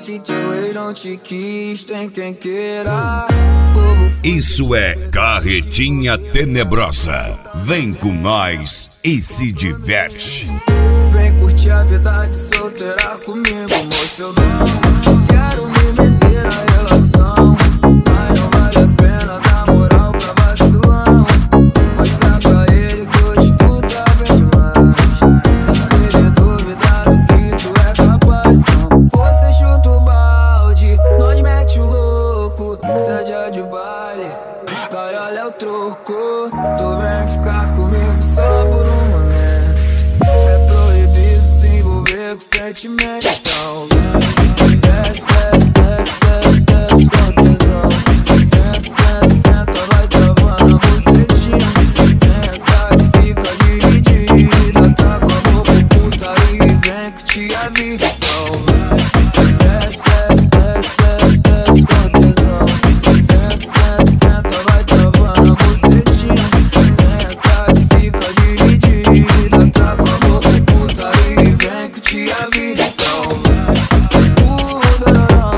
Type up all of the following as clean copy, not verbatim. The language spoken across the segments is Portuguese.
Se teu ex não te quis, tem quem queira. Isso é Carretinha Tenebrosa. Vem com nós e se diverte. Vem curtir a vida de solteira comigo, moço. Eu não quero me meter na relação, mas não vale a pena dar moral pra vacilão. Mostrar pra ele que hoje tu tá bem demais. E se ele duvidar do que tu é capaz, não. Você chuta o balde, nós mete o louco. Cê é dia de baile, vai, olha o troco. Tu vem ficar comigo só por um momento. É proibido se envolver com sentimento. Então vem, desce, desce, desce, desce, desce com tesão. Senta, senta, senta, vai travando a bucetinha. Sensa que fica dividida, tá com a boca puta e vem que te avisa. Então vem, desce, desce, desce, desce, desce com tesão. Senta, senta, senta, vai travando a bucetinha. Sensa que fica dividida, tá com a boca puta e vem que te avisa. Então vem, dararão,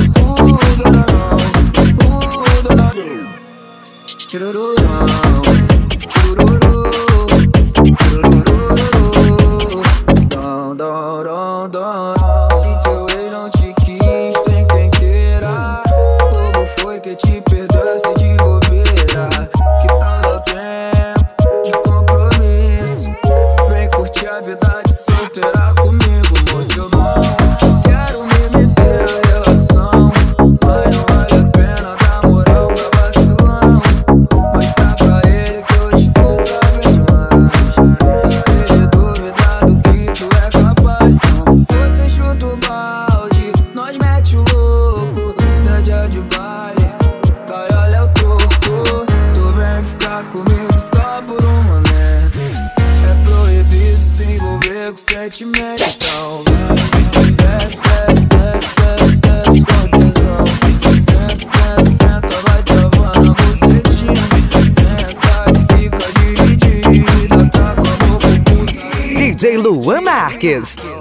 dararão. Tchurururão, tchururu, tchurururu. Dom, dom, dom, dom. Se teu ex não te quis, tem quem queira. Bobo foi que te perdoasse de bobeira. Que tal dar tempo de compromisso? Vem curtir a vida de solteira comigo, moço. Eu não quero me meter na relação, mas não vale a pena dar moral pra vacilão. Mostrar pra ele que hoje tu tá bem demais. E se ele duvidar do que tu é capaz, não. Você chuta o balde, nós mete o louco. Cê é dia de baile, vai, olha o troco. Tu vem ficar comigo só por um momento. É proibido se envolver com sentimento. Então vem, desce, desce, desce, desce, desce com tesão. Senta, senta, senta, vai travando a bucetinha. Sensa que fica dividida, tá com a boca puta. DJ Luan Marques.